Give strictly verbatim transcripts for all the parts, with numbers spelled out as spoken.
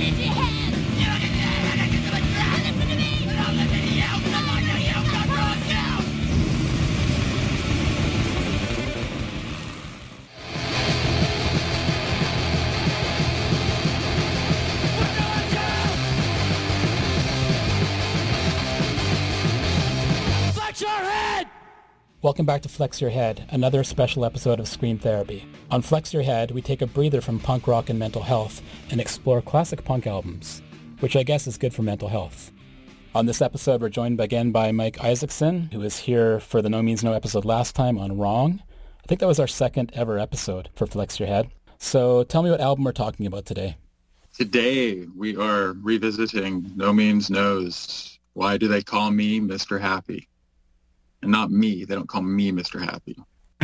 Welcome back to Flex Your Head, another special episode of Scream Therapy. On Flex Your Head, we take a breather from punk rock and mental health and explore classic punk albums, which I guess is good for mental health. On this episode, we're joined again by Mike Isaacson, who was here for the No Means No episode last time on Wrong. I think that was our second ever episode for Flex Your Head. So tell me what album we're talking about today. Today, we are revisiting No Means No's Why Do They Call Me Mister Happy? And not me. They don't call me Mister Happy.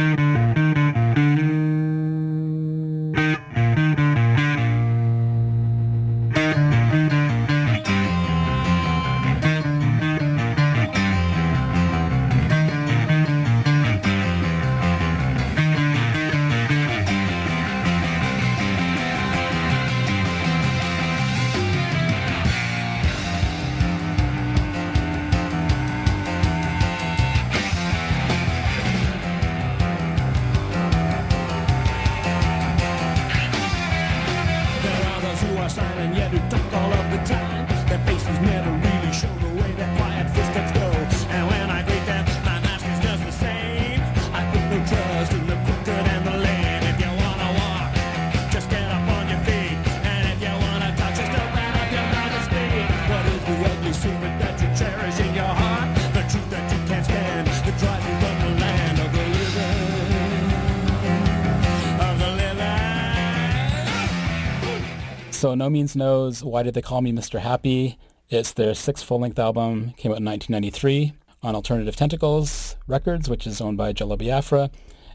So No Means No's Why Did They Call Me Mister Happy? It's their sixth full-length album, came out in nineteen ninety-three on Alternative Tentacles Records, which is owned by Jello Biafra,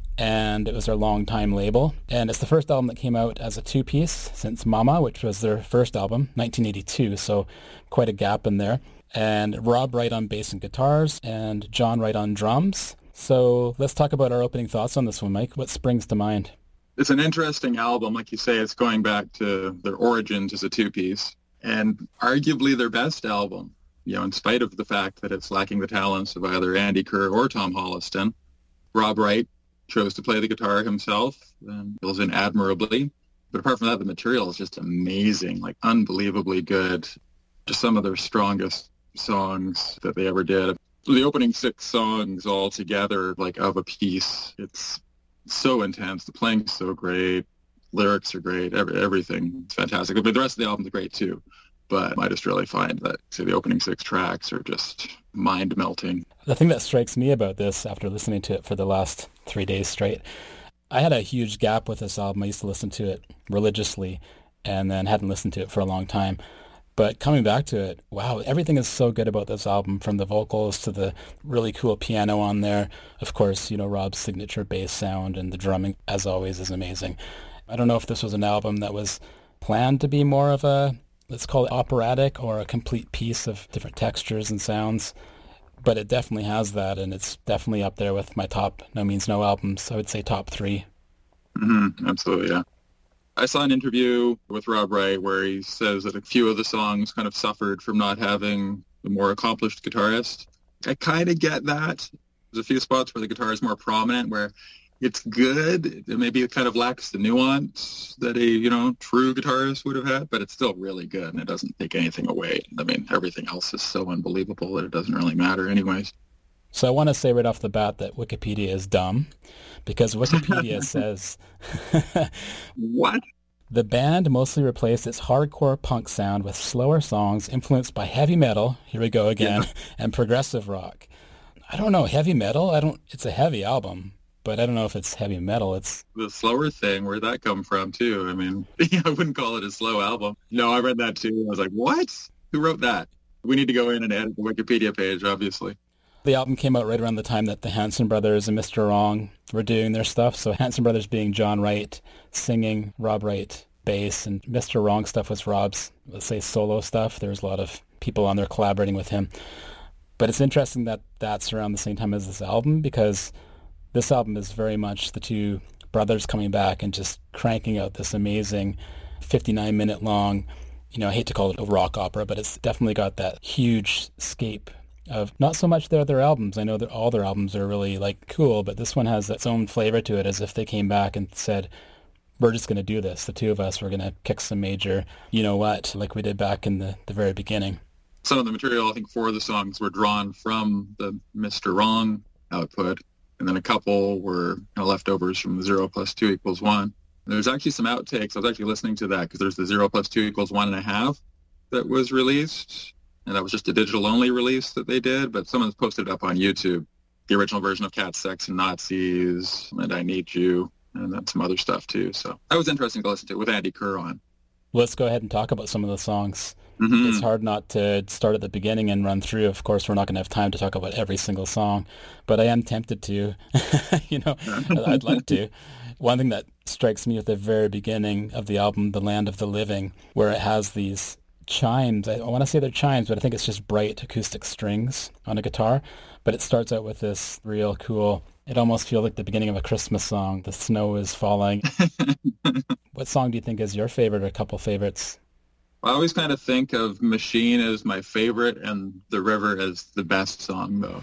and it was their long-time label. And it's the first album that came out as a two-piece since Mama, which was their first album, nineteen eighty-two, so quite a gap in there. And Rob Wright on bass and guitars, and John Wright on drums. So let's talk about our opening thoughts on this one, Mike. What springs to mind? It's an interesting album. Like you say, it's going back to their origins as a two-piece and arguably their best album, you know, in spite of the fact that it's lacking the talents of either Andy Kerr or Tom Holliston. Rob Wright chose to play the guitar himself and fills in admirably. But apart from that, the material is just amazing, like unbelievably good. Just some of their strongest songs that they ever did. The opening six songs all together, like of a piece, it's so intense. The playing's so great. Lyrics are great. Every, everything is fantastic. But the rest of the album's great too. But I just really find that say, the opening six tracks are just mind-melting. The thing that strikes me about this after listening to it for the last three days straight, I had a huge gap with this album. I used to listen to it religiously and then hadn't listened to it for a long time. But coming back to it, wow, everything is so good about this album, from the vocals to the really cool piano on there. Of course, you know, Rob's signature bass sound, and the drumming, as always, is amazing. I don't know if this was an album that was planned to be more of a, let's call it operatic, or a complete piece of different textures and sounds, but it definitely has that, and it's definitely up there with my top No Means No albums. I would say top three. Mm-hmm, absolutely, yeah. I saw an interview with Rob Wright where he says that a few of the songs kind of suffered from not having the more accomplished guitarist. I kind of get that. There's a few spots where the guitar is more prominent, where it's good. It maybe it kind of lacks the nuance that a, you know, true guitarist would have had, but it's still really good, and it doesn't take anything away. I mean, everything else is so unbelievable that it doesn't really matter anyways. So I want to say right off the bat that Wikipedia is dumb, because Wikipedia says... What? The band mostly replaced its hardcore punk sound with slower songs influenced by heavy metal, here we go again, yeah. and progressive rock. I don't know, heavy metal? I don't. It's a heavy album, but I don't know if it's heavy metal. It's the slower thing, where'd that come from, too? I mean, I wouldn't call it a slow album. No, I read that, too. I was like, what? Who wrote that? We need to go in and edit the Wikipedia page, obviously. The album came out right around the time that the Hanson Brothers and Mister Wrong were doing their stuff. So Hanson Brothers being John Wright singing, Rob Wright bass, and Mister Wrong stuff was Rob's, let's say, solo stuff. There's a lot of people on there collaborating with him. But it's interesting that that's around the same time as this album, because this album is very much the two brothers coming back and just cranking out this amazing fifty-nine minute long you know, I hate to call it a rock opera, but it's definitely got that huge scape of not so much their other albums. I know that all their albums are really like cool, but this one has its own flavor to it, as if they came back and said, we're just going to do this. The two of us, we're going to kick some major, you know what, like we did back in the, the very beginning. Some of the material, I think four of the songs were drawn from the Mister Wrong output, and then a couple were you know, leftovers from the Zero Plus Two Equals One. There's actually some outtakes. I was actually listening to that because there's the Zero Plus Two Equals One and a Half that was released, and that was just a digital-only release that they did, but someone's posted it up on YouTube. The original version of Cat, Sex, and Nazis, and I Need You, and then some other stuff too. So that was interesting to listen to with Andy Kerr on. Let's go ahead and talk about some of the songs. Mm-hmm. It's hard not to start at the beginning and run through. Of course, we're not going to have time to talk about every single song, but I am tempted to. you know, I'd like to. One thing that strikes me at the very beginning of the album, The Land of the Living, where it has these chimes. I want to say they're chimes, but I think it's just bright acoustic strings on a guitar. But it starts out with this real cool, it almost feels like the beginning of a Christmas song. The snow is falling. What song do you think is your favorite or a couple favorites? I always kind of think of Machine as my favorite and The River as the best song, though.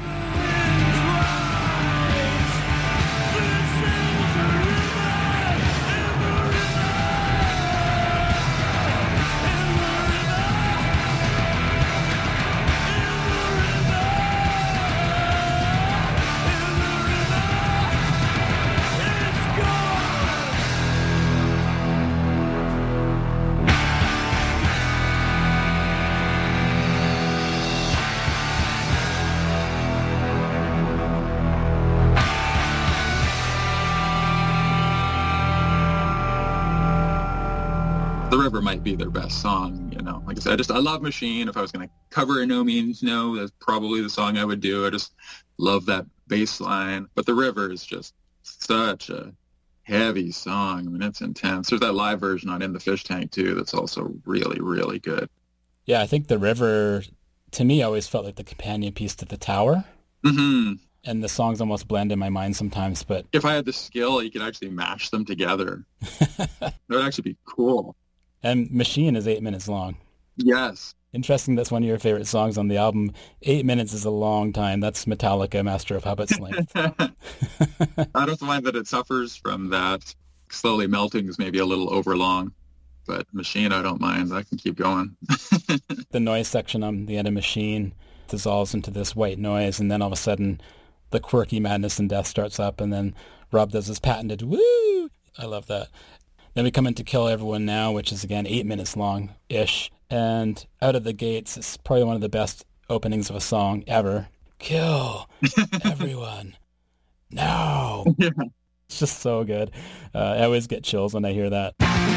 The River might be their best song, you know. Like I said, I just I love Machine. If I was going to cover a No Means No, that's probably the song I would do. I just love that bass line. But The River is just such a heavy song. I mean, it's intense. There's that live version on In the Fish Tank, too, that's also really, really good. Yeah, I think The River, to me, always felt like the companion piece to The Tower. Mm-hmm. And the songs almost blend in my mind sometimes, but... If I had the skill, you could actually mash them together. That would actually be cool. And Machine is eight minutes long. Yes. Interesting, that's one of your favorite songs on the album. Eight minutes is a long time. That's Metallica, Master of Puppets length. I don't mind that it suffers from that. Slowly Melting is maybe a little over long, but Machine I don't mind. I can keep going. The noise section on the end of Machine dissolves into this white noise, and then all of a sudden the quirky Madness and Death starts up, and then Rob does his patented woo! I love that. Then we come into Kill Everyone Now, which is, again, eight minutes long-ish. And out of the gates, it's probably one of the best openings of a song ever. Kill everyone now. Yeah. It's just so good. Uh, I always get chills when I hear that.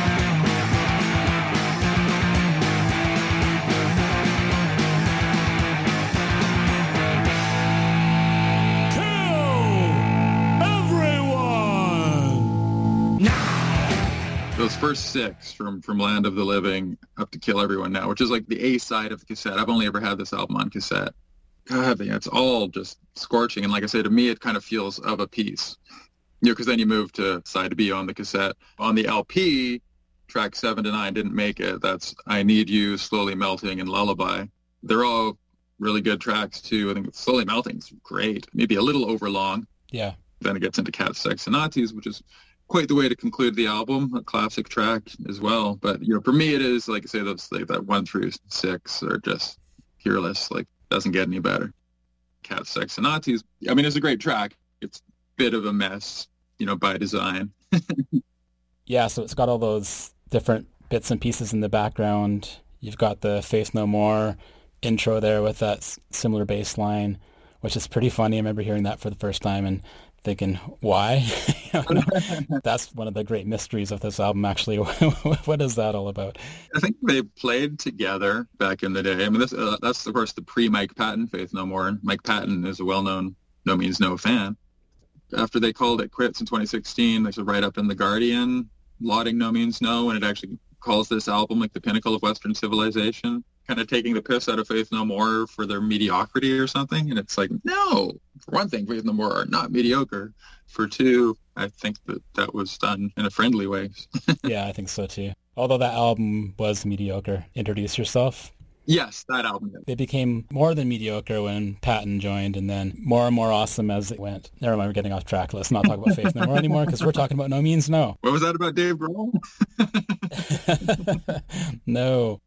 Those first six from, from Land of the Living up to Kill Everyone Now, which is like the A side of the cassette. I've only ever had this album on cassette. God, man, it's all just scorching. And like I say, to me, it kind of feels of a piece. You know, because then you move to side B on the cassette. On the L P, track seven to nine didn't make it. That's I Need You, Slowly Melting, and Lullaby. They're all really good tracks, too. I think Slowly Melting is great. Maybe a little overlong. Yeah. Then it gets into Cat, Sex, and Nazis, which is quite the way to conclude the album, a classic track as well. But, you know, for me it is, like I say, those like that one through six are just peerless. Like, doesn't get any better. Cat, Sex, and Nazis, I mean, it's a great track. It's a bit of a mess, you know, by design. Yeah, so it's got all those different bits and pieces in the background. You've got the Faith No More intro there with that s- similar bass line, which is pretty funny. I remember hearing that for the first time and thinking, why? That's one of the great mysteries of this album, actually. What is that all about? I think they played together back in the day. I mean, this, uh, that's, of course, the pre-Mike Patton Faith No More. And Mike Patton is a well-known No Means No fan. After they called it quits in twenty sixteen, there's a write-up in The Guardian lauding No Means No, and it actually calls this album like the pinnacle of Western civilization, kind of taking the piss out of Faith No More for their mediocrity or something. And it's like, no, for one thing, Faith No More are not mediocre. For two, I think that that was done in a friendly way. Yeah, I think so too. Although that album was mediocre. Introduce Yourself. Yes, that album. They became more than mediocre when Patton joined, and then more and more awesome as it went. Never mind, we're getting off track. Let's not talk about Faith No More anymore, because we're talking about No Means No. What was that about Dave Grohl? No.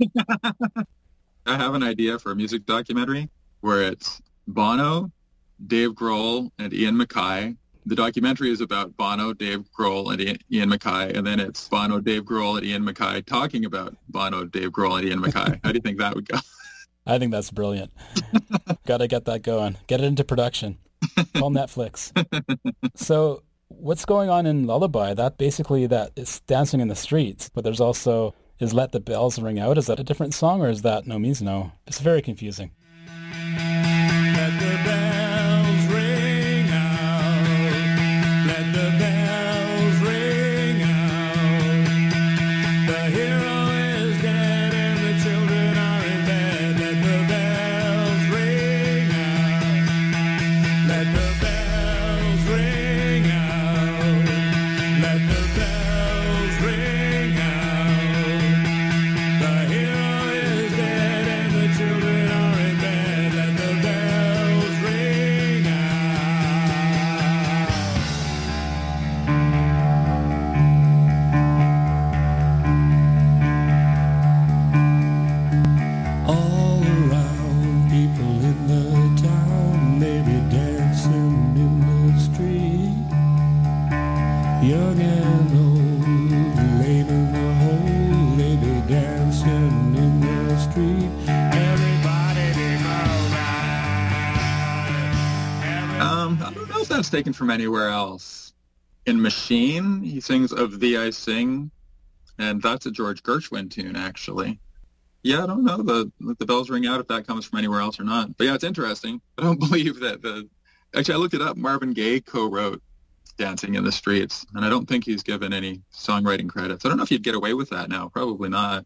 I have an idea for a music documentary where it's Bono, Dave Grohl, and Ian MacKaye. The documentary is about Bono, Dave Grohl, and Ian MacKaye, and then it's Bono, Dave Grohl, and Ian MacKaye talking about Bono, Dave Grohl, and Ian MacKaye. How do you think that would go? I think that's brilliant. Got to get that going. Get it into production. Call Netflix. So what's going on in Lullaby? That basically that it's dancing in the streets, but there's also, is Let the Bells Ring Out? Is that a different song, or is that No Means No? It's very confusing. Let the bells ring out. Let the bells ring out. The hero is dead and the children are in bed. Let the bells ring out. Let the bells ring out. Let the bells ring out. The hero is dead and the children are in bed. Let the bells ring out. All around, people in the town, maybe dancing in the street. Young and old, late in the hole, they be dancing in the street. Everybody be alright. Um, I don't know if that's taken from anywhere else. In Machine, he sings Of Thee I Sing, and that's a George Gershwin tune, actually. Yeah, I don't know the Let the Bells Ring Out if that comes from anywhere else or not. But yeah, it's interesting. I don't believe that the... Actually, I looked it up. Marvin Gaye co-wrote Dancing in the Streets, and I don't think he's given any songwriting credits. I don't know if he'd get away with that now. Probably not.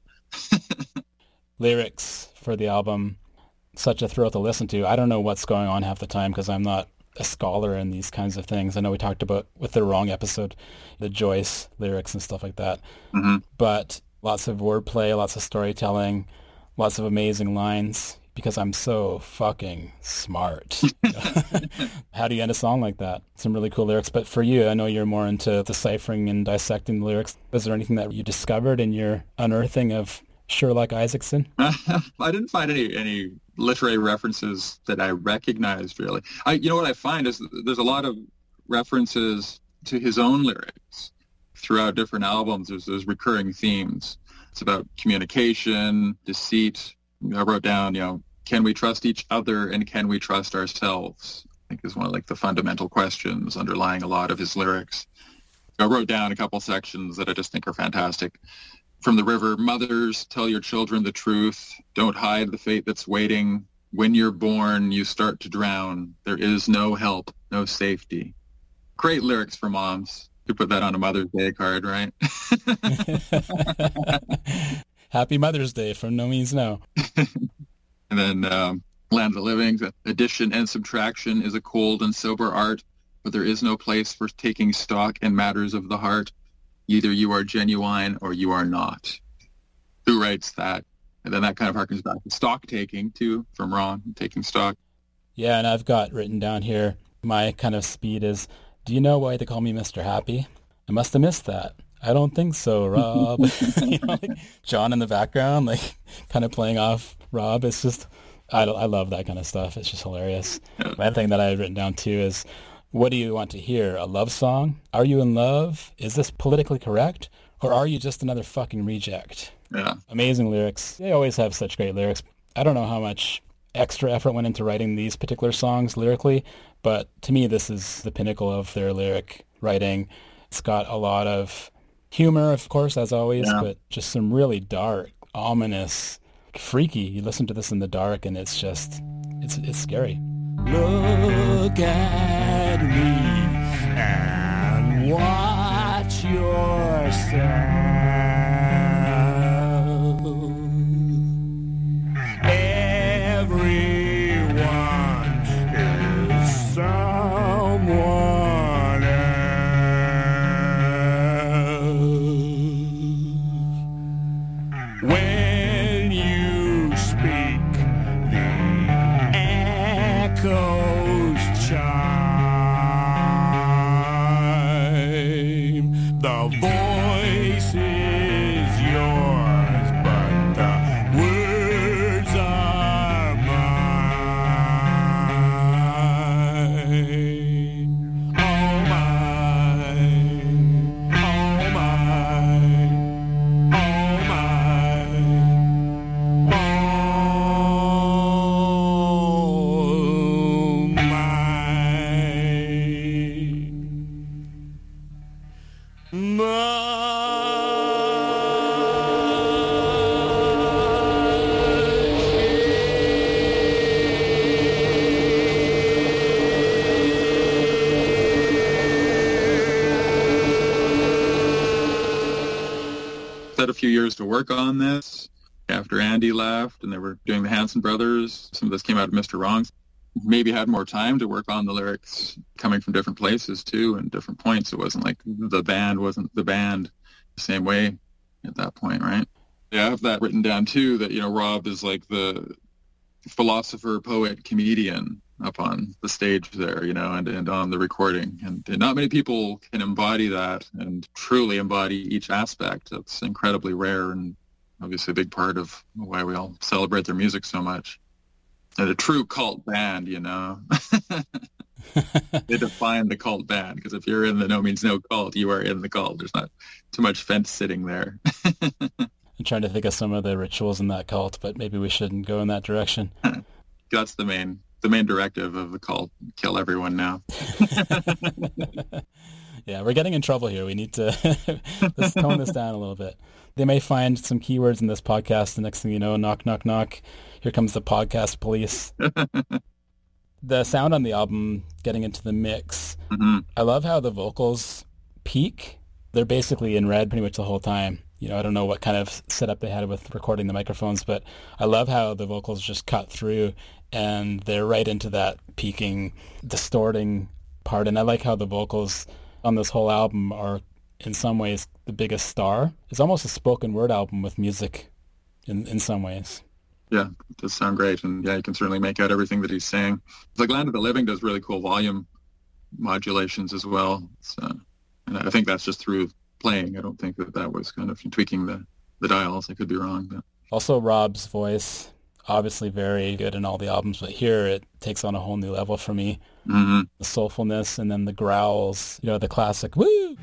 Lyrics for the album, such a thrill to listen to. I don't know what's going on half the time because I'm not a scholar in these kinds of things. I know we talked about, with the Wrong episode, the Joyce lyrics and stuff like that. Mm-hmm. But lots of wordplay, lots of storytelling, lots of amazing lines because I'm so fucking smart. How do you end a song like that? Some really cool lyrics. But for you, I know you're more into deciphering and dissecting the lyrics. Is there anything that you discovered in your unearthing of Sherlock Isaacson? I didn't find any any literary references that I recognized, really. I, you know what I find is there's a lot of references to his own lyrics throughout different albums. There's those recurring themes. It's about communication, deceit. I wrote down, you know, can we trust each other and can we trust ourselves? I think is one of like the fundamental questions underlying a lot of his lyrics. I wrote down a couple sections that I just think are fantastic. From the river, mothers, tell your children the truth. Don't hide the fate that's waiting. When you're born, you start to drown. There is no help, no safety. Great lyrics for moms. You put that on a Mother's Day card, right? Happy Mother's Day from No Means No. And then um, Land of the Living, addition and subtraction is a cold and sober art, but there is no place for taking stock in matters of the heart. Either you are genuine or you are not. Who writes that? And then that kind of harkens back to stock taking, too, from Wrong, taking stock. Yeah, and I've got written down here, my kind of speed is, do you know why they call me Mister Happy? I must have missed that. I don't think so, Rob. You know, like John in the background, like kind of playing off Rob. It's just, I, I love that kind of stuff. It's just hilarious. Yeah. My other thing that I had written down, too, is, what do you want to hear? A love song? Are you in love? Is this politically correct? Or are you just another fucking reject? Yeah. Amazing lyrics. They always have such great lyrics. I don't know how much extra effort went into writing these particular songs lyrically, but to me, this is the pinnacle of their lyric writing. It's got a lot of humor, of course, as always, Yeah. but just some really dark, ominous, freaky. You listen to this in the dark and it's just, it's it's scary. Look at me and watch yourself. Everyone is someone else. few years to work on this after Andy left, and they were doing the Hanson Brothers. Some of this came out of Mister Wrong's. Maybe had more time to work on the lyrics coming from different places too and different points. It wasn't like the band wasn't the band the same way at that point, right? Yeah, I have that written down too, that, you know, Rob is like the philosopher, poet, comedian up on the stage there, you know, and, and on the recording. And, and not many people can embody that and truly embody each aspect. That's incredibly rare and obviously a big part of why we all celebrate their music so much. And a true cult band, you know. They define the cult band, because if you're in the No Means No cult, you are in the cult. There's not too much fence sitting there. I'm trying to think of some of the rituals in that cult, but maybe we shouldn't go in that direction. That's the main the main directive of the cult. Kill everyone now. Yeah, we're getting in trouble here. We need to let's tone this down a little bit. They may find some keywords in this podcast. The next thing you know, knock, knock, knock. Here comes the podcast police. The sound on the album, getting into the mix, mm-hmm. I love how the vocals peak. They're basically in red pretty much the whole time. You know, I don't know what kind of setup they had with recording the microphones, but I love how the vocals just cut through and they're right into that peaking, distorting part. And I like how the vocals on this whole album are in some ways the biggest star. It's almost a spoken word album with music in, in some ways. Yeah, it does sound great. And yeah, you can certainly make out everything that he's saying. Like Land of the Living does really cool volume modulations as well. So, and I think that's just through playing. I don't think that that was kind of tweaking the, the dials. I could be wrong. But. Also, Rob's voice, obviously very good in all the albums, but here it takes on a whole new level for me. Mm-hmm. The soulfulness and then the growls, you know, the classic, woo!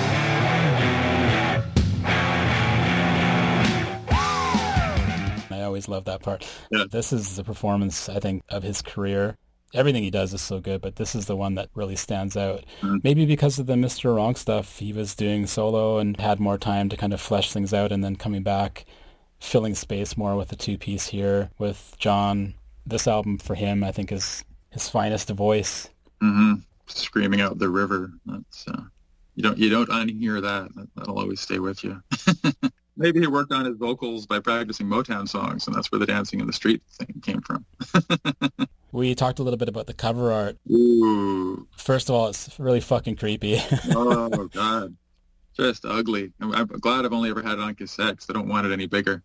I always love that part. Yeah. This is the performance, I think, of his career. Everything he does is so good, but this is the one that really stands out. Mm-hmm. Maybe because of the Mister Wrong stuff, he was doing solo and had more time to kind of flesh things out, and then coming back, filling space more with the two-piece here with John. This album for him, I think, is his finest voice. Mm-hmm. Screaming out the river. That's uh, you don't you don't unhear that. that. That'll always stay with you. Maybe he worked on his vocals by practicing Motown songs, and that's where the Dancing in the Street thing came from. We talked a little bit about the cover art. Ooh. First of all, it's really fucking creepy. Oh, God. Just ugly. I'm, I'm glad I've only ever had it on cassette, because I don't want it any bigger.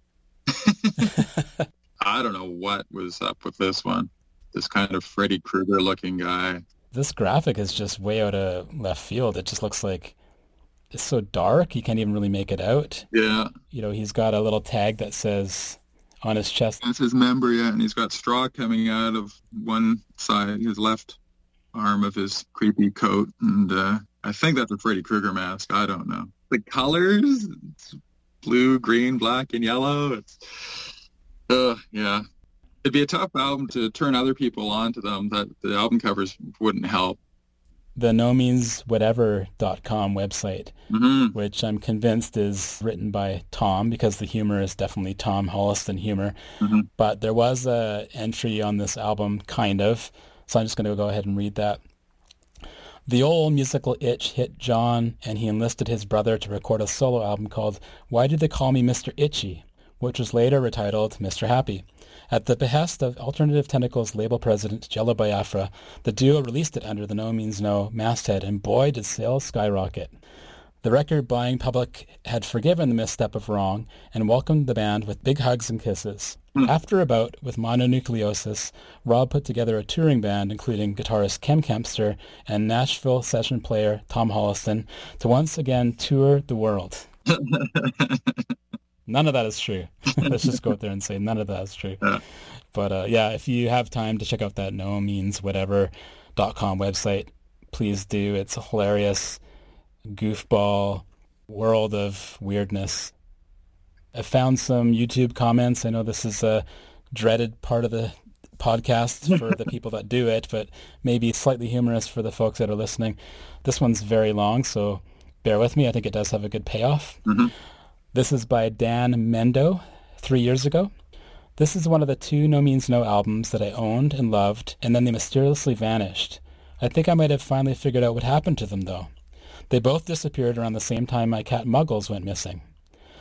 I don't know what was up with this one. This kind of Freddy Krueger-looking guy. This graphic is just way out of left field. It just looks like it's so dark, you can't even really make it out. Yeah. You know, he's got a little tag that says on his chest. That's his member, yeah, and he's got straw coming out of one side, his left arm of his creepy coat, and uh, I think that's a Freddy Krueger mask. I don't know. The colors, it's blue, green, black, and yellow. It's, uh, yeah. It'd be a tough album to turn other people onto them. That the album covers wouldn't help. The no means whatever dot com website, mm-hmm. which I'm convinced is written by Tom, because the humor is definitely Tom Holliston humor. Mm-hmm. But there was a entry on this album, kind of, so I'm just going to go ahead and read that. The old musical itch hit John, and he enlisted his brother to record a solo album called Why Did They Call Me Mister Itchy?, which was later retitled Mister Happy. At the behest of Alternative Tentacles label president Jello Biafra, the duo released it under the No Means No masthead, and boy did sales skyrocket. The record-buying public had forgiven the misstep of Wrong and welcomed the band with big hugs and kisses. Mm. After a bout with mononucleosis, Rob put together a touring band including guitarist Kem Kempster and Nashville session player Tom Holliston to once again tour the world. None of that is true. Let's just go out there and say none of that is true. Yeah. But uh, yeah, if you have time to check out that no means whatever dot com website, please do. It's a hilarious goofball world of weirdness. I found some YouTube comments. I know this is a dreaded part of the podcast for the people that do it, but maybe slightly humorous for the folks that are listening. This one's very long, so bear with me. I think it does have a good payoff. Mm-hmm. This is by Dan Mendo, three years ago. This is one of the two No Means No albums that I owned and loved, and then they mysteriously vanished. I think I might have finally figured out what happened to them, though. They both disappeared around the same time my cat Muggles went missing.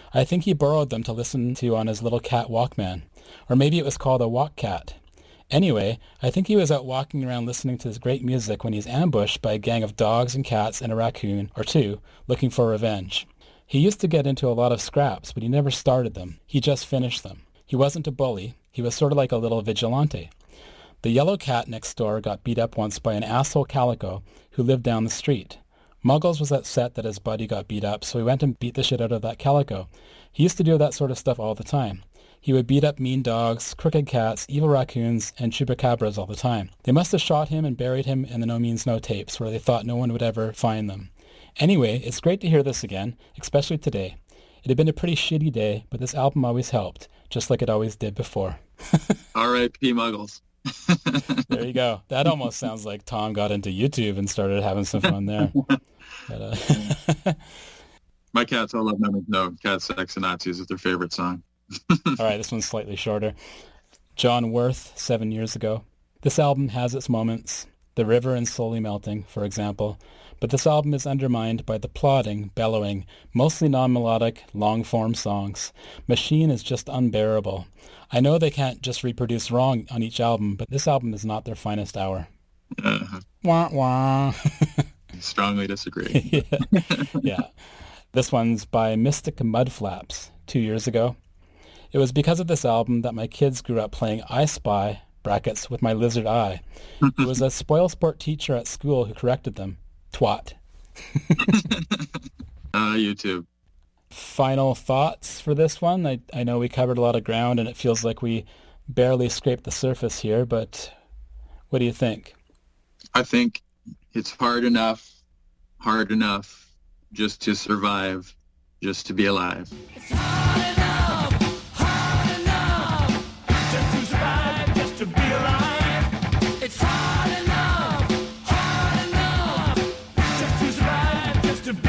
I think he borrowed them to listen to on his little cat Walkman. Or maybe it was called a Walk Cat. Anyway, I think he was out walking around listening to this great music when he's ambushed by a gang of dogs and cats and a raccoon, or two, looking for revenge. He used to get into a lot of scraps, but he never started them. He just finished them. He wasn't a bully. He was sort of like a little vigilante. The yellow cat next door got beat up once by an asshole calico who lived down the street. Muggles was upset that his buddy got beat up, so he went and beat the shit out of that calico. He used to do that sort of stuff all the time. He would beat up mean dogs, crooked cats, evil raccoons, and chupacabras all the time. They must have shot him and buried him in the No Means No tapes, where they thought no one would ever find them. Anyway, it's great to hear this again, especially today. It had been a pretty shitty day, but this album always helped, just like it always did before. R I P Muggles. There you go. That almost sounds like Tom got into YouTube and started having some fun there. But, uh... My cats all love No Means No. Cat Sex and Nazis is their favorite song. All right, this one's slightly shorter. John Worth, seven years ago. This album has its moments, The River and Slowly Melting, for example, but this album is undermined by the plodding, bellowing, mostly non-melodic, long-form songs. Machine is just unbearable. I know they can't just reproduce wrong on each album, but this album is not their finest hour. Uh, Wah, wah. Strongly disagree. yeah. yeah. This one's by Mystic Mudflaps, two years ago. It was because of this album that my kids grew up playing I Spy, brackets, with my lizard eye. It was a spoilsport teacher at school who corrected them. Twat. uh, YouTube. Final thoughts for this one? I, I know we covered a lot of ground and it feels like we barely scraped the surface here, but what do you think? I think it's hard enough, hard enough just to survive, just to be alive. It's hard enough, hard enough, just to survive, just to be alive. It's hard enough, hard enough, just to survive, just to be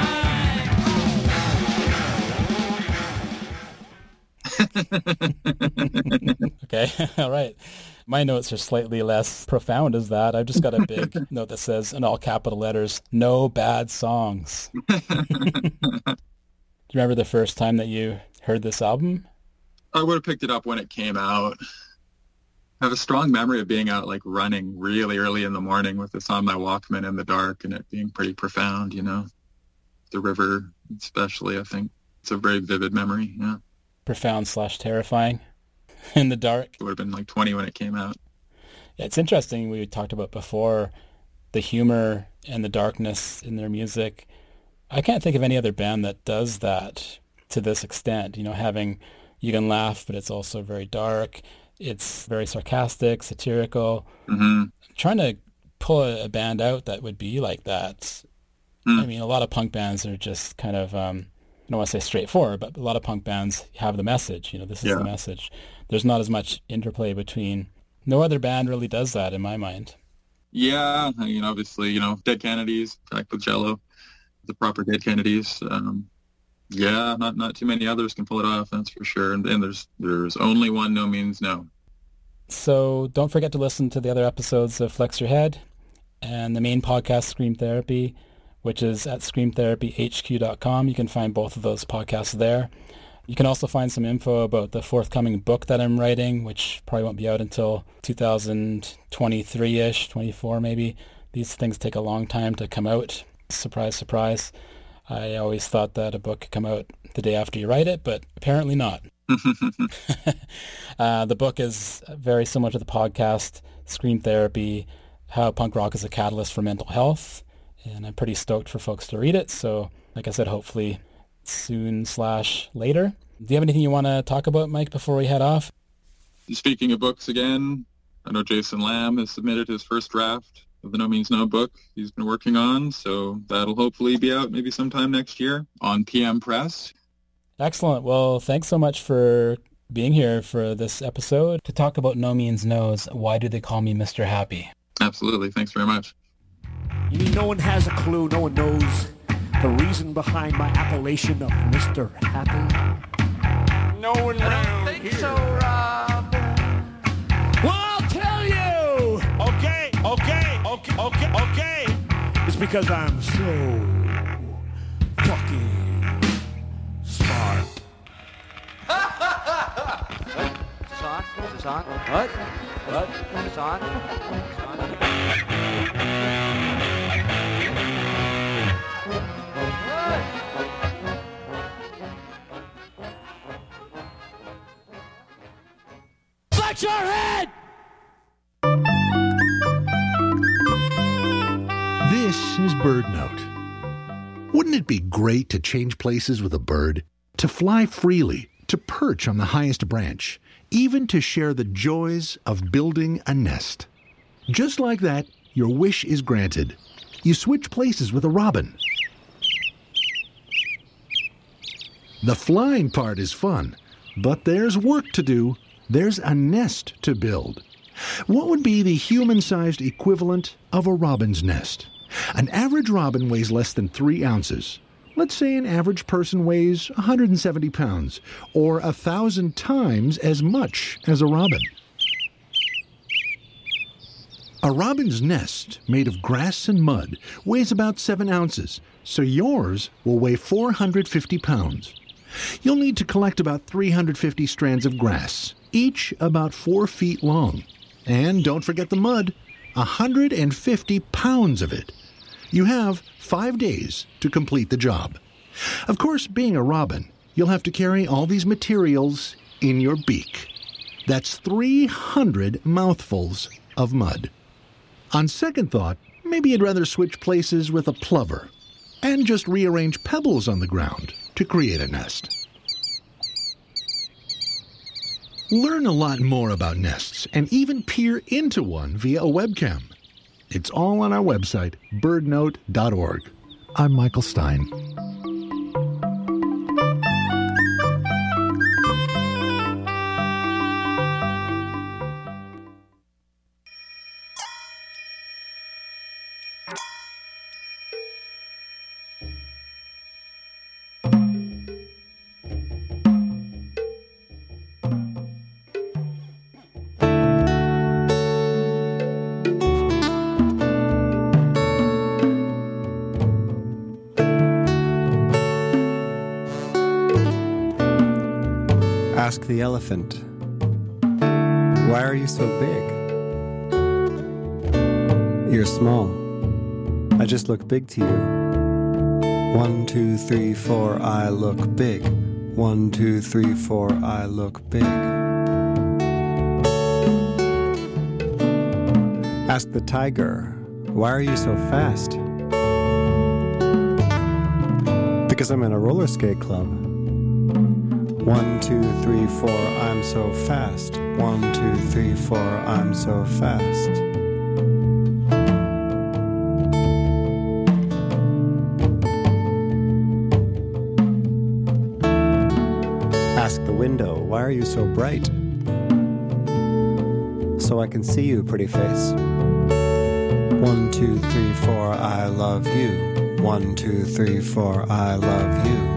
alive. Okay, all right. My notes are slightly less profound as that. I've just got a big note that says, in all capital letters, no bad songs. Do you remember the first time that you heard this album? I would have picked it up when it came out. I have a strong memory of being out like running really early in the morning with this on my Walkman in the dark and it being pretty profound, you know. The river especially, I think. It's a very vivid memory, yeah. Profound slash terrifying in the dark. It would have been like twenty when it came out. Yeah, it's interesting. We talked about before the humor and the darkness in their music. I can't think of any other band that does that to this extent. You know, having, you can laugh, but it's also very dark. It's very sarcastic, satirical. Mm-hmm. Trying to pull a, a band out that would be like that. Mm. I mean, a lot of punk bands are just kind of, um, I don't want to say straightforward, but a lot of punk bands have the message. You know, this is yeah. the message. There's not as much interplay between. No other band really does that in my mind. Yeah, I mean, obviously, you know, Dead Kennedys, back with Jello, the proper Dead Kennedys. Um, yeah, not not too many others can pull it off, that's for sure. And then there's there's only one No Means No. So don't forget to listen to the other episodes of Flex Your Head and the main podcast, Scream Therapy, which is at scream therapy h q dot com. You can find both of those podcasts there. You can also find some info about the forthcoming book that I'm writing, which probably won't be out until two thousand twenty-three-ish, twenty-four maybe. These things take a long time to come out. Surprise, surprise. I always thought that a book could come out the day after you write it, but apparently not. uh, the book is very similar to the podcast, Scream Therapy, How Punk Rock is a Catalyst for Mental Health. And I'm pretty stoked for folks to read it. So, like I said, hopefully soon slash later. Do you have anything you want to talk about, Mike, before we head off? Speaking of books again, I know Jason Lamb has submitted his first draft of the No Means No book he's been working on. So that'll hopefully be out maybe sometime next year on P M Press. Excellent. Well, thanks so much for being here for this episode to talk about No Means No's Why Do They Call Me Mister Happy? Absolutely. Thanks very much. You mean no one has a clue, no one knows the reason behind my appellation of Mister Happy? No one around think here. so, Rob. Well, I'll tell you! Okay, okay, okay, okay, okay. It's because I'm so fucking smart. It's on. What? What? It's on. It's on. Flex your head! This is Bird Note. Wouldn't it be great to change places with a bird? To fly freely, to perch on the highest branch, even to share the joys of building a nest. Just like that, your wish is granted. You switch places with a robin. The flying part is fun, but there's work to do. There's a nest to build. What would be the human-sized equivalent of a robin's nest? An average robin weighs less than three ounces. Let's say an average person weighs one hundred seventy pounds, or a thousand times as much as a robin. A robin's nest, made of grass and mud, weighs about seven ounces, so yours will weigh four hundred fifty pounds. You'll need to collect about three hundred fifty strands of grass, each about four feet long. And don't forget the mud, one hundred fifty pounds of it. You have five days to complete the job. Of course, being a robin, you'll have to carry all these materials in your beak. That's three hundred mouthfuls of mud. On second thought, maybe you'd rather switch places with a plover and just rearrange pebbles on the ground to create a nest. Learn a lot more about nests and even peer into one via a webcam. It's all on our website, bird note dot org. I'm Michael Stein. Ask the elephant, why are you so big? You're small. I just look big to you. One, two, three, four, I look big. One, two, three, four, I look big. Ask the tiger, why are you so fast? Because I'm in a roller skate club. One, two, three, four, I'm so fast. One, two, three, four, I'm so fast. Ask the window, why are you so bright? So I can see you, pretty face. One, two, three, four, I love you. One, two, three, four, I love you.